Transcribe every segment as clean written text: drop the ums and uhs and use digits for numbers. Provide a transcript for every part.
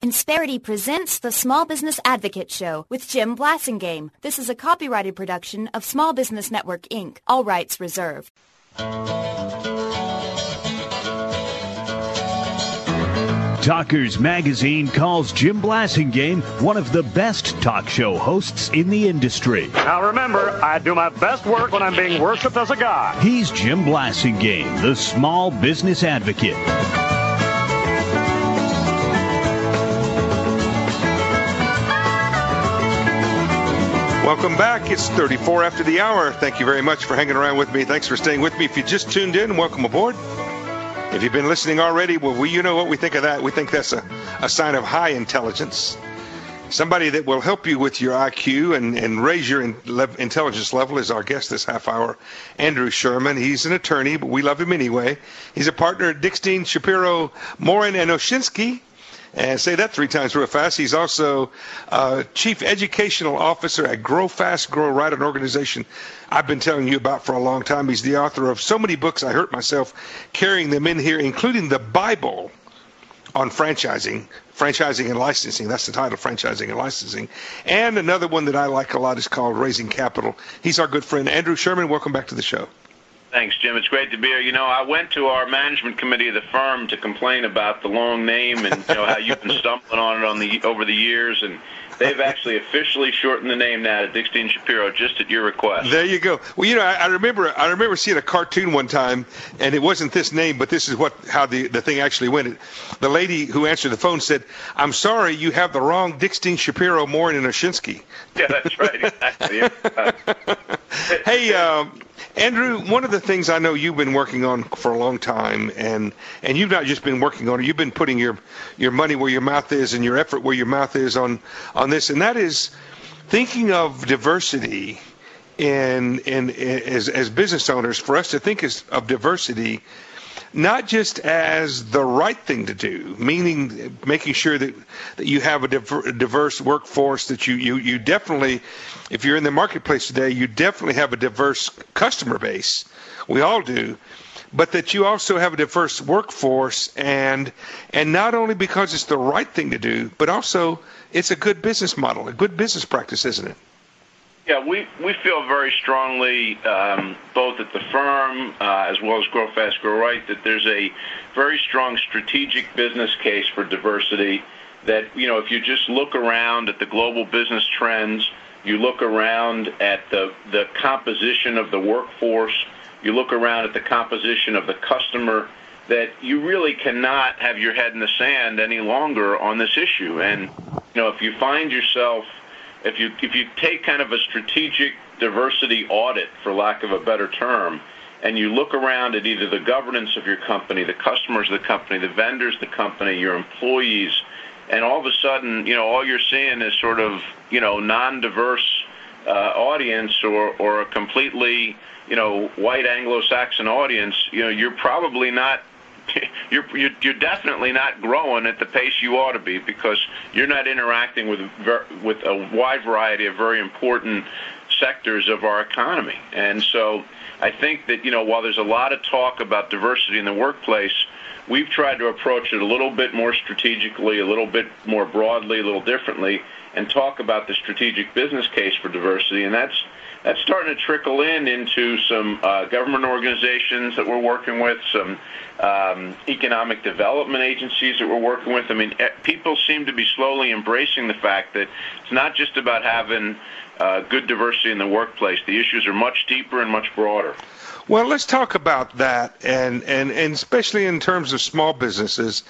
Insperity presents the Small Business Advocate Show with Jim Blasingame. This is a copyrighted production of Small Business Network, Inc. All rights reserved. Talkers Magazine calls Jim Blasingame one of the best talk show hosts in the industry. Now remember, I do my best work when I'm being worshipped as a god. He's Jim Blasingame, the Small Business Advocate. Welcome back. It's 34 after the hour. Thank you very much for hanging around with me. Thanks for staying with me. If you just tuned in, welcome aboard. If you've been listening already, well, you know what we think of that. We think that's a sign of high intelligence. Somebody that will help you with your IQ and raise your intelligence level is our guest this half hour, Andrew Sherman. He's an attorney, but we love him anyway. He's a partner at Dickstein, Shapiro, Morin, and Oshinsky. And say that 3 times real fast. He's also Chief Educational Officer at Grow Fast, Grow Right, an organization I've been telling you about for a long time. He's the author of so many books, I hurt myself carrying them in here, including the Bible on franchising and licensing. That's the title, Franchising and Licensing. And another one that I like a lot is called Raising Capital. He's our good friend, Andrew Sherman. Welcome back to the show. Thanks, Jim. It's great to be here. You know, I went to our management committee of the firm to complain about the long name and how you've been stumbling on it over the years, and they've actually officially shortened the name now to Dickstein Shapiro, just at your request. There you go. Well, I remember seeing a cartoon one time, and it wasn't this name, but this is how the thing actually went. The lady who answered the phone said, "I'm sorry, you have the wrong Dickstein Shapiro, Morin, and Oshinsky." Yeah, that's right. Exactly. Hey, Andrew, one of the things I know you've been working on for a long time, and you've not just been working on it, you've been putting your money where your mouth is and your effort where your mouth is on this, and that is thinking of diversity as business owners, for us to think of diversity not just as the right thing to do, meaning making sure that you have a diverse workforce, that you definitely, if you're in the marketplace today, you definitely have a diverse customer base. We all do. But that you also have a diverse workforce, and not only because it's the right thing to do, but also it's a good business model, a good business practice, isn't it? Yeah, we feel very strongly, both at the firm as well as Grow Fast, Grow Right, that there's a very strong strategic business case for diversity. That, if you just look around at the global business trends, you look around at the composition of the workforce, you look around at the composition of the customer, that you really cannot have your head in the sand any longer on this issue. And, if you find yourself, if you take kind of a strategic diversity audit, for lack of a better term, and you look around at either the governance of your company, the customers of the company, the vendors of the company, your employees, and all of a sudden, all you're seeing is sort of, non-diverse audience or a completely, white Anglo-Saxon audience, you're probably not, you're definitely not growing at the pace you ought to be, because you're not interacting with a wide variety of very important sectors of our economy. And so I think that, while there's a lot of talk about diversity in the workplace, we've tried to approach it a little bit more strategically, a little bit more broadly, a little differently, and talk about the strategic business case for diversity. And that's starting to trickle into some government organizations that we're working with, some economic development agencies that we're working with. I mean, people seem to be slowly embracing the fact that it's not just about having good diversity in the workplace. The issues are much deeper and much broader. Well, let's talk about that, and especially in terms of small businesses.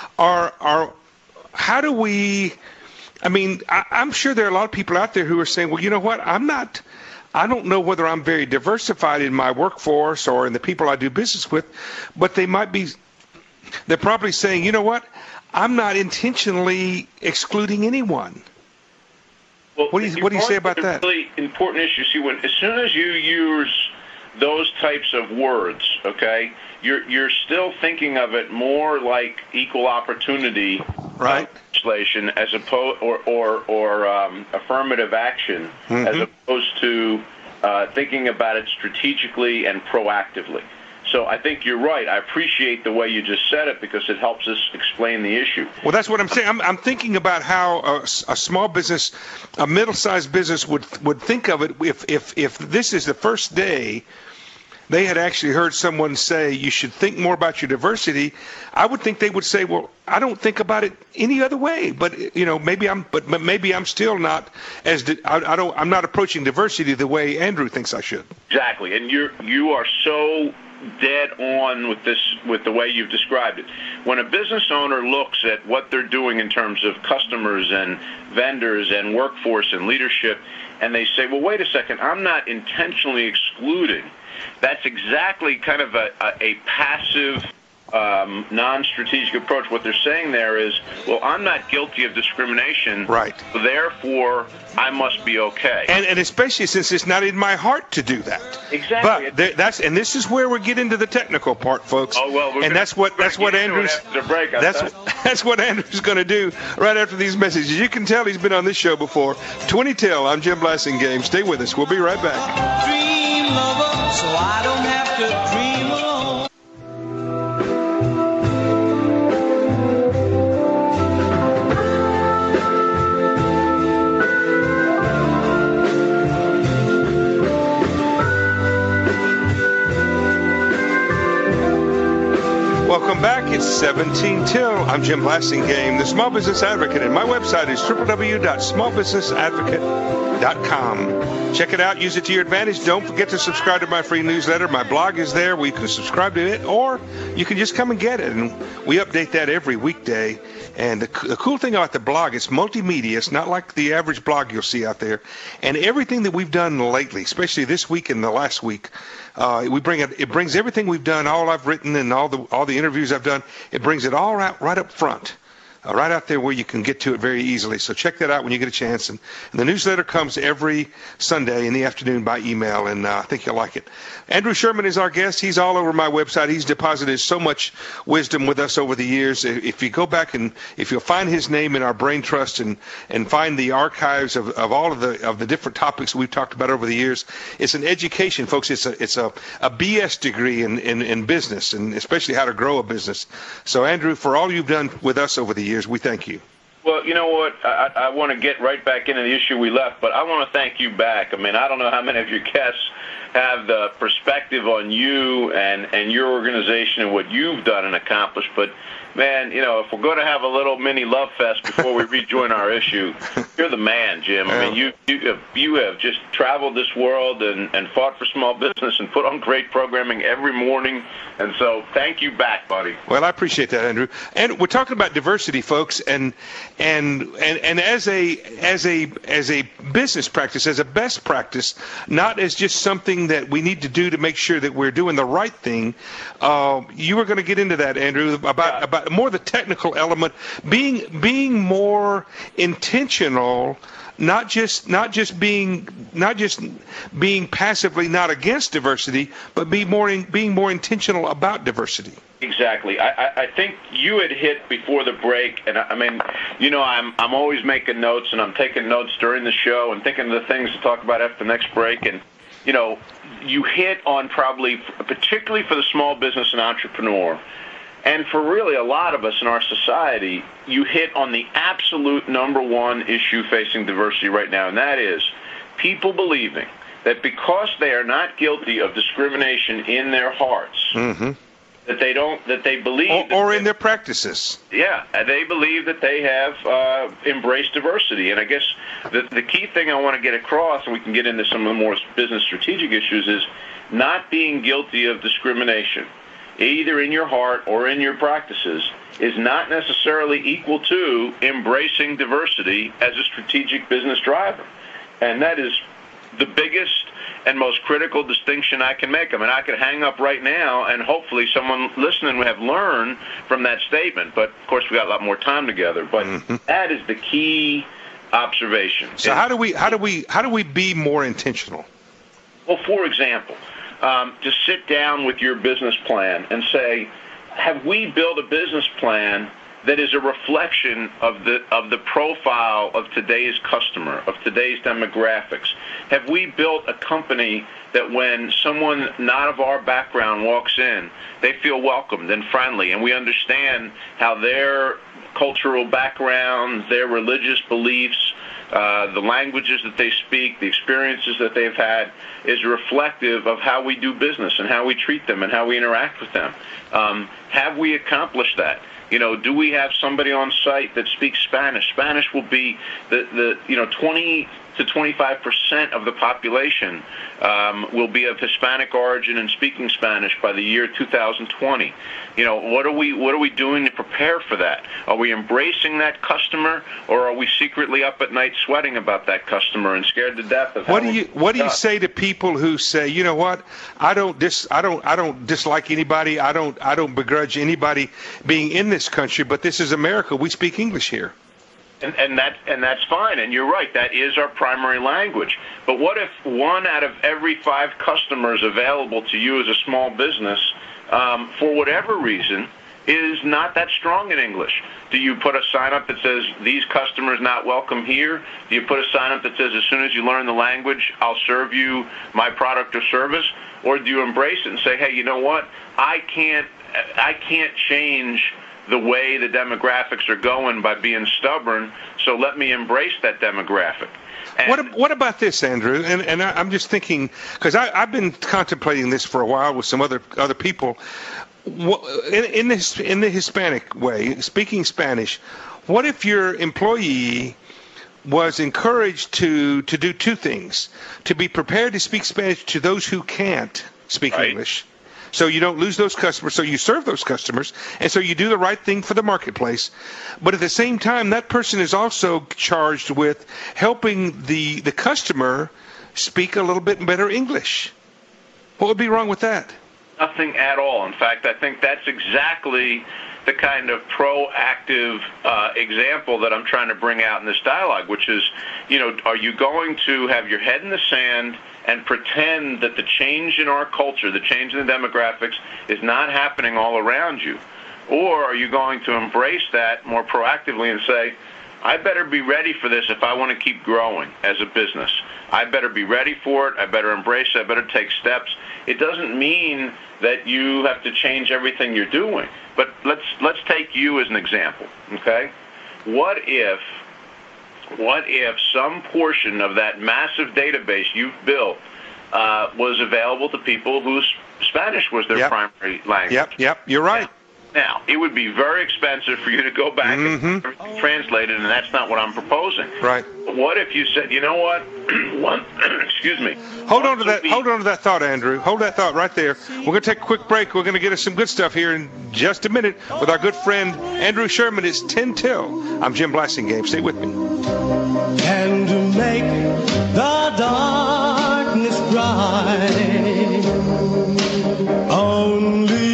How do we? I mean, I'm sure there are a lot of people out there who are saying, well, you know what? I don't know whether I'm very diversified in my workforce or in the people I do business with, but they're probably saying, you know what? I'm not intentionally excluding anyone. Well, what do you say about that? Really important issue. See, as soon as you use those types of words, okay, you're still thinking of it more like equal opportunity legislation as opposed or affirmative action, as opposed to thinking about it strategically and proactively. so I think you're right. I appreciate the way you just said it because it helps us explain the issue. Well, that's what I'm saying. I'm thinking about how a small business, a middle-sized business would think of it if this is the first day they had actually heard someone say you should think more about your diversity. I would think they would say, well, I don't think about it any other way. But maybe I'm still not I'm not approaching diversity the way Andrew thinks I should. Exactly, and you are so dead on with the way you've described it. When a business owner looks at what they're doing in terms of customers and vendors and workforce and leadership, and they say, well, wait a second, I'm not intentionally excluding. That's exactly kind of a passive, non-strategic approach. What they're saying there is, well, I'm not guilty of discrimination, right? Therefore, I must be okay. And especially since it's not in my heart to do that. Exactly. But this is where we get into the technical part, folks. Oh well, that's what Andrew's that's what Andrew's going to do right after these messages. You can tell he's been on this show before. 20 Till. I'm Jim Blasingame. Stay with us. We'll be right back. Dream lover, so I don't have to dream alone. Welcome back. It's 17 Till. I'm Jim Blasingame, the Small Business Advocate, and my website is www.smallbusinessadvocate.com. Check it out. Use it to your advantage. Don't forget to subscribe to my free newsletter. My blog is there where you can subscribe to it, or you can just come and get it. And we update that every weekday. And the cool thing about the blog, it's multimedia. It's not like the average blog you'll see out there. And everything that we've done lately, especially this week and the last week, it brings everything we've done, all I've written and all the interviews I've done, it brings it all out right up front. Right out there where you can get to it very easily. So check that out when you get a chance. And the newsletter comes every Sunday in the afternoon by email, and I think you'll like it. Andrew Sherman is our guest. He's all over my website. He's deposited so much wisdom with us over the years. If you go back and if you'll find his name in our Brain Trust and find the archives of all of the different topics we've talked about over the years, it's an education, folks. It's a BS degree in business, and especially how to grow a business. So Andrew, for all you've done with us over the years, we thank you. Well, you know what? I want to get right back into the issue we left, but I want to thank you back. I mean, I don't know how many of your guests have the perspective on you and your organization and what you've done and accomplished, but man, if we're going to have a little mini love fest before we rejoin our issue, you're the man, Jim. I mean, you have just traveled this world and fought for small business and put on great programming every morning. And so thank you back, buddy. Well, I appreciate that, Andrew. And we're talking about diversity, folks, and as a business practice, as a best practice, not as just something that we need to do to make sure that we're doing the right thing. You were going to get into that, Andrew, about more the technical element, being more intentional, not just being passively not against diversity, but being more intentional about diversity. Exactly. I think you had hit before the break, and I mean, I'm always making notes, and I'm taking notes during the show and thinking of the things to talk about after the next break, and you hit on probably, particularly for the small business and entrepreneur, and for really a lot of us in our society, you hit on the absolute number one issue facing diversity right now, and that is people believing that because they are not guilty of discrimination in their hearts, that they believe, or in their practices. Yeah, they believe that they have embraced diversity. And I guess the key thing I want to get across, and we can get into some of the more business strategic issues, is not being guilty of discrimination, either in your heart or in your practices, is not necessarily equal to embracing diversity as a strategic business driver. And that is the biggest and most critical distinction I can make. I mean, I could hang up right now, and hopefully someone listening would have learned from that statement. But, of course, we got a lot more time together. But that is the key observation. So how do we be more intentional? Well, for example, to sit down with your business plan and say, have we built a business plan that is a reflection of the profile of today's customer, of today's demographics? Have we built a company that when someone not of our background walks in, they feel welcomed and friendly, and we understand how their cultural backgrounds, their religious beliefs, the languages that they speak, the experiences that they've had is reflective of how we do business and how we treat them and how we interact with them? Have we accomplished that? Do we have somebody on site that speaks Spanish? Spanish will be the 20 to 25% of the population will be of Hispanic origin and speaking Spanish by the year 2020. What are we doing to prepare for that? Are we embracing that customer, or are we secretly up at night sweating about that customer and scared to death of what do you say to people who say, you know what, I don't dislike anybody, I don't begrudge anybody being in this country, but this is America, we speak English here. And that's fine, and you're right, that is our primary language. But what if 1 out of every 5 customers available to you as a small business, for whatever reason, is not that strong in English? Do you put a sign up that says, these customers not welcome here? Do you put a sign up that says, as soon as you learn the language, I'll serve you my product or service? Or do you embrace it and say, hey, you know what, I can't change the way the demographics are going by being stubborn, so let me embrace that demographic. What about this, Andrew? And I'm just thinking, because I've been contemplating this for a while with some other people. In the Hispanic way, speaking Spanish, what if your employee was encouraged to do 2 things: to be prepared to speak Spanish to those who can't speak English, so you don't lose those customers, so you serve those customers, and so you do the right thing for the marketplace. But at the same time, that person is also charged with helping the customer speak a little bit better English. What would be wrong with that? Nothing at all. In fact, I think that's exactly the kind of proactive example that I'm trying to bring out in this dialogue, which is, are you going to have your head in the sand and pretend that the change in our culture, the change in the demographics, is not happening all around you? Or are you going to embrace that more proactively and say, I better be ready for this if I want to keep growing as a business. I better be ready for it. I better embrace it. I better take steps. It doesn't mean that you have to change everything you're doing. But let's take you as an example, okay? What if some portion of that massive database you've built was available to people whose Spanish was their primary language? Yep, you're right. Now, it would be very expensive for you to go back and translate it, and that's not what I'm proposing. Right. What if you said, you know what? Excuse me. Hold on to that thought, Andrew. Hold that thought right there. We're going to take a quick break. We're going to get us some good stuff here in just a minute with our good friend Andrew Sherman. It's 10 till. I'm Jim Blasingame. Stay with me. And to make the darkness bright, only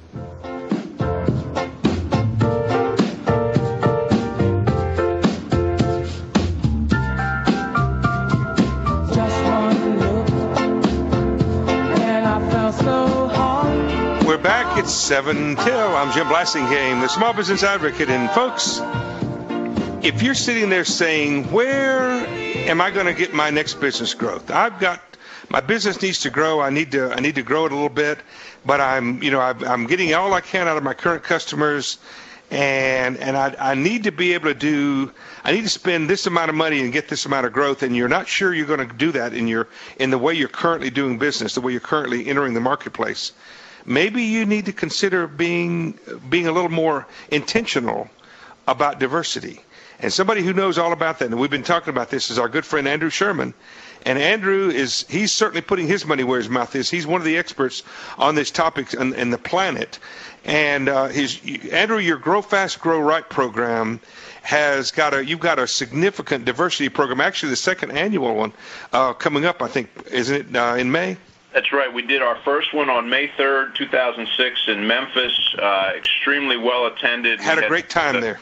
We're back. It's 7 till. I'm Jim Blasingame, the Small Business Advocate. And folks, if you're sitting there saying, where am I going to get my next business growth? My business needs to grow. I need to grow it a little bit, but I'm getting all I can out of my current customers, and I need to be able to spend this amount of money and get this amount of growth, and you're not sure you're going to do that in the way you're currently doing business, the way you're currently entering the marketplace. Maybe you need to consider being a little more intentional about diversity. And somebody who knows all about that, and we've been talking about this, is our good friend Andrew Sherman. And Andrew he's certainly putting his money where his mouth is. He's one of the experts on this topic in the planet. And Andrew, your Grow Fast, Grow Right program you've got a significant diversity program. Actually, the second annual one coming up, I think, isn't it in May? That's right. We did our first one on May 3rd, 2006 in Memphis. Extremely well attended. Had a great time there.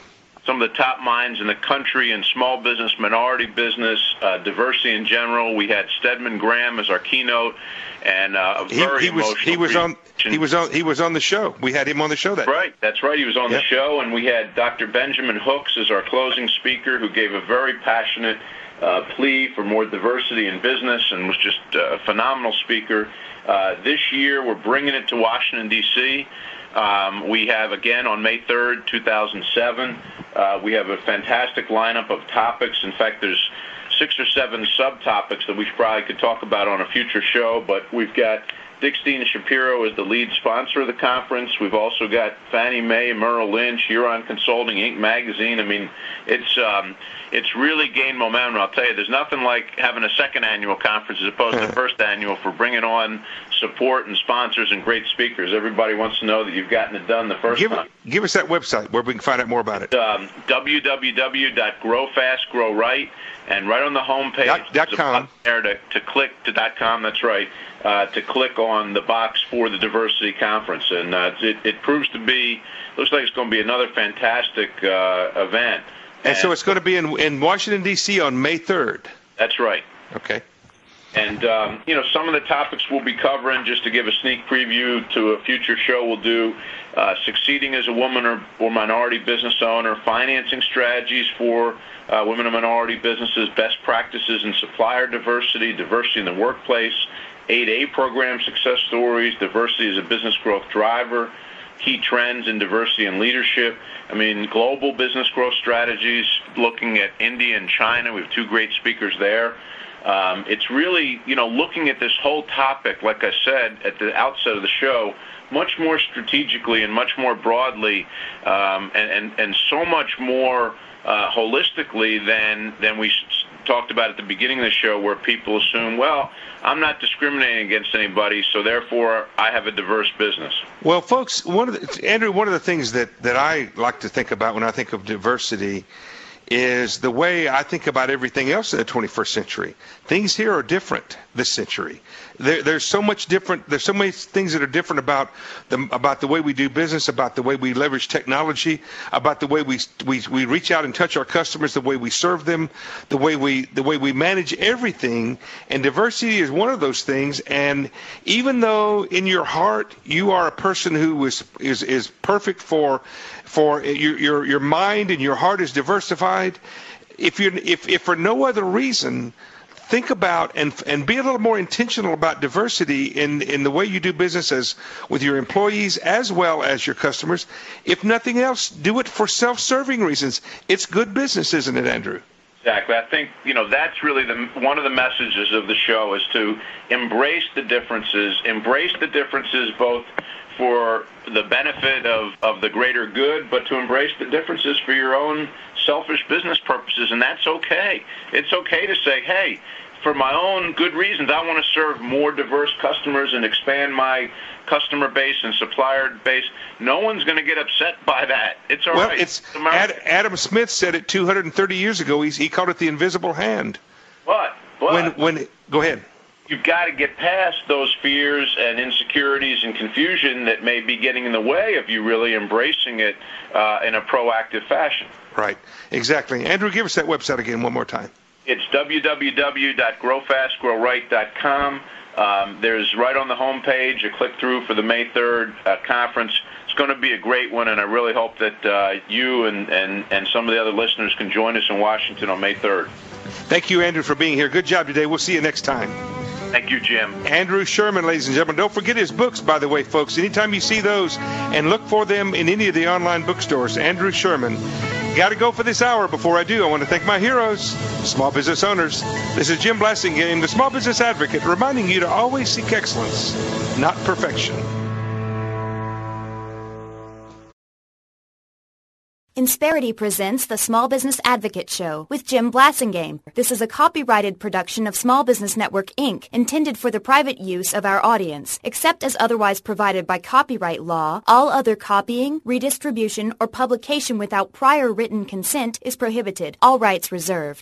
some of the top minds in the country in small business, minority business, diversity in general. We had Stedman Graham as our keynote, and a very emotional. He was on the show. We had him on the show that day. That's right. He was on the show, and we had Dr. Benjamin Hooks as our closing speaker, who gave a very passionate plea for more diversity in business, and was just a phenomenal speaker. This year, we're bringing it to Washington, D.C. We have, again, on May 3rd, 2007, we have a fantastic lineup of topics. In fact, there's 6 or 7 subtopics that we probably could talk about on a future show, but we've got Dick Steen Shapiro as the lead sponsor of the conference. We've also got Fannie Mae, Merrill Lynch, Huron Consulting, Inc. Magazine. I mean, it's really gained momentum. I'll tell you, there's nothing like having a second annual conference as opposed to the first annual for bringing on support and sponsors and great speakers. Everybody wants to know that you've gotten it done the first time. Give us that website where we can find out more about it. www.growfastgrowright, and right on the homepage, .com. There to click to .com. That's right. To click on the box for the diversity conference, and it proves to be, looks like it's going to be another fantastic event. And so it's going to be in Washington, D.C. on May 3rd. That's right. Okay. And, some of the topics we'll be covering, just to give a sneak preview to a future show we'll do, succeeding as a woman or minority business owner, financing strategies for women and minority businesses, best practices in supplier diversity, diversity in the workplace, 8A program success stories, diversity as a business growth driver, key trends in diversity and leadership. I mean, global business growth strategies, looking at India and China. We have 2 great speakers there. It's really, looking at this whole topic, like I said at the outset of the show, much more strategically and much more broadly, and so much more holistically than we talked about at the beginning of the show, where people assume, well, I'm not discriminating against anybody, so therefore I have a diverse business. Well, folks, Andrew, one of the things that I like to think about when I think of diversity is the way I think about everything else in the 21st century. Things here are different this century. There's so much different. There's so many things that are different about the way we do business, about the way we leverage technology, about the way we reach out and touch our customers, the way we serve them, the way we manage everything. And diversity is one of those things. And even though in your heart you are a person who is perfect for your mind and your heart is diversified, if for no other reason, think about and be a little more intentional about diversity in the way you do business with your employees as well as your customers. If nothing else, do it for self-serving reasons. It's good business, isn't it, Andrew? Exactly. I think, that's really one of the messages of the show, is to embrace the differences both for the benefit of the greater good, but to embrace the differences for your own selfish business purposes, and that's okay. It's okay to say, hey, for my own good reasons, I want to serve more diverse customers and expand my customer base and supplier base. No one's going to get upset by that. It's all right. It's Adam Smith said it 230 years ago. He called it the invisible hand. What? Go ahead. You've got to get past those fears and insecurities and confusion that may be getting in the way of you really embracing it in a proactive fashion. Right. Exactly. Andrew, give us that website again one more time. It's www.growfastgrowright.com. There's right on the homepage a click-through for the May 3rd conference. It's going to be a great one, and I really hope that you and some of the other listeners can join us in Washington on May 3rd. Thank you, Andrew, for being here. Good job today. We'll see you next time. Thank you, Jim. Andrew Sherman, ladies and gentlemen. Don't forget his books, by the way, folks. Anytime you see those, and look for them in any of the online bookstores. Andrew Sherman. Got to go for this hour. Before I do, I want to thank my heroes, small business owners. This is Jim Blasingame, the Small Business Advocate, reminding you to always seek excellence, not perfection. Insperity presents the Small Business Advocate Show with Jim Blasingame. This is a copyrighted production of Small Business Network, Inc., intended for the private use of our audience. Except as otherwise provided by copyright law, all other copying, redistribution, or publication without prior written consent is prohibited. All rights reserved.